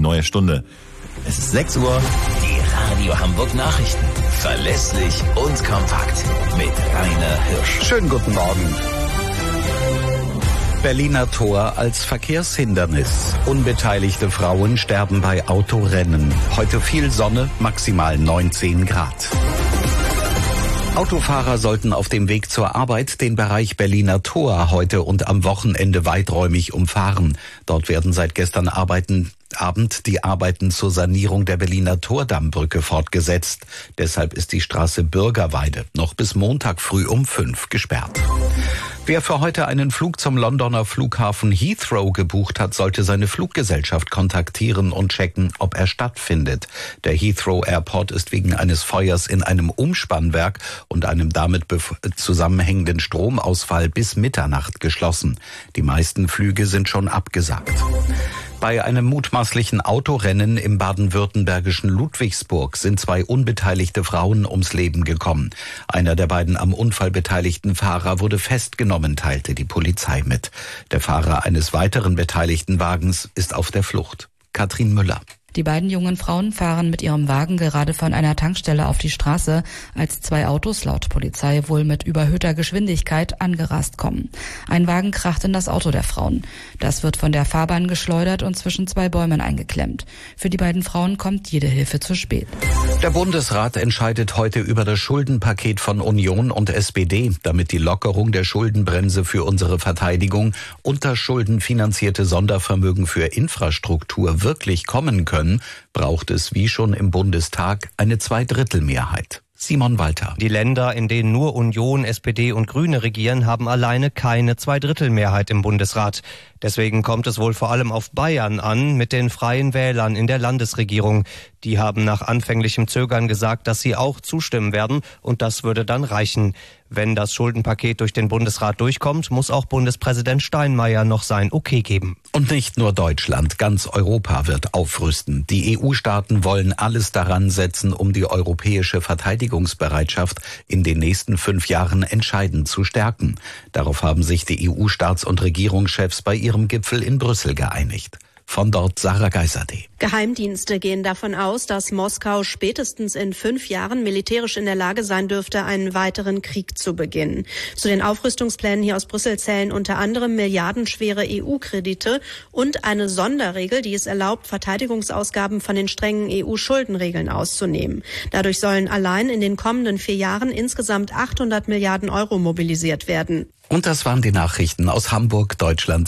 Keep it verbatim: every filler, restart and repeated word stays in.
Neue Stunde. Es ist sechs Uhr. Die Radio Hamburg Nachrichten. Verlässlich und kompakt. Mit Rainer Hirsch. Schönen guten Morgen. Berliner Tor als Verkehrshindernis. Unbeteiligte Frauen sterben bei Autorennen. Heute viel Sonne, maximal neunzehn Grad. Autofahrer sollten auf dem Weg zur Arbeit den Bereich Berliner Tor heute und am Wochenende weiträumig umfahren. Dort werden seit gestern Arbeiten Abend die Arbeiten zur Sanierung der Berliner Tordammbrücke fortgesetzt. Deshalb ist die Straße Bürgerweide noch bis Montag früh um fünf gesperrt. Wer für heute einen Flug zum Londoner Flughafen Heathrow gebucht hat, sollte seine Fluggesellschaft kontaktieren und checken, ob er stattfindet. Der Heathrow Airport ist wegen eines Feuers in einem Umspannwerk und einem damit zusammenhängenden Stromausfall bis Mitternacht geschlossen. Die meisten Flüge sind schon abgesagt. Bei einem mutmaßlichen Autorennen im baden-württembergischen Ludwigsburg sind zwei unbeteiligte Frauen ums Leben gekommen. Einer der beiden am Unfall beteiligten Fahrer wurde festgenommen, teilte die Polizei mit. Der Fahrer eines weiteren beteiligten Wagens ist auf der Flucht. Katrin Müller. Die beiden jungen Frauen fahren mit ihrem Wagen gerade von einer Tankstelle auf die Straße, als zwei Autos laut Polizei wohl mit überhöhter Geschwindigkeit angerast kommen. Ein Wagen kracht in das Auto der Frauen. Das wird von der Fahrbahn geschleudert und zwischen zwei Bäumen eingeklemmt. Für die beiden Frauen kommt jede Hilfe zu spät. Der Bundesrat entscheidet heute über das Schuldenpaket von Union und S P D, damit die Lockerung der Schuldenbremse für unsere Verteidigung und das schuldenfinanzierte Sondervermögen für Infrastruktur wirklich kommen können, braucht es wie schon im Bundestag eine Zweidrittelmehrheit. Simon Walter. Die Länder, in denen nur Union, S P D und Grüne regieren, haben alleine keine Zweidrittelmehrheit im Bundesrat. Deswegen kommt es wohl vor allem auf Bayern an mit den Freien Wählern in der Landesregierung. Die haben nach anfänglichem Zögern gesagt, dass sie auch zustimmen werden und das würde dann reichen. Wenn das Schuldenpaket durch den Bundesrat durchkommt, muss auch Bundespräsident Steinmeier noch sein Okay geben. Und nicht nur Deutschland, ganz Europa wird aufrüsten. Die E U-Staaten wollen alles daran setzen, um die europäische Verteidigungsbereitschaft in den nächsten fünf Jahren entscheidend zu stärken. Darauf haben sich die E U-Staats- und Regierungschefs bei ihrem Gipfel in Brüssel geeinigt. Von dort Sarah Geiserde. Geheimdienste gehen davon aus, dass Moskau spätestens in fünf Jahren militärisch in der Lage sein dürfte, einen weiteren Krieg zu beginnen. Zu den Aufrüstungsplänen hier aus Brüssel zählen unter anderem milliardenschwere E U-Kredite und eine Sonderregel, die es erlaubt, Verteidigungsausgaben von den strengen E U-Schuldenregeln auszunehmen. Dadurch sollen allein in den kommenden vier Jahren insgesamt achthundert Milliarden Euro mobilisiert werden. Und das waren die Nachrichten aus Hamburg, Deutschland.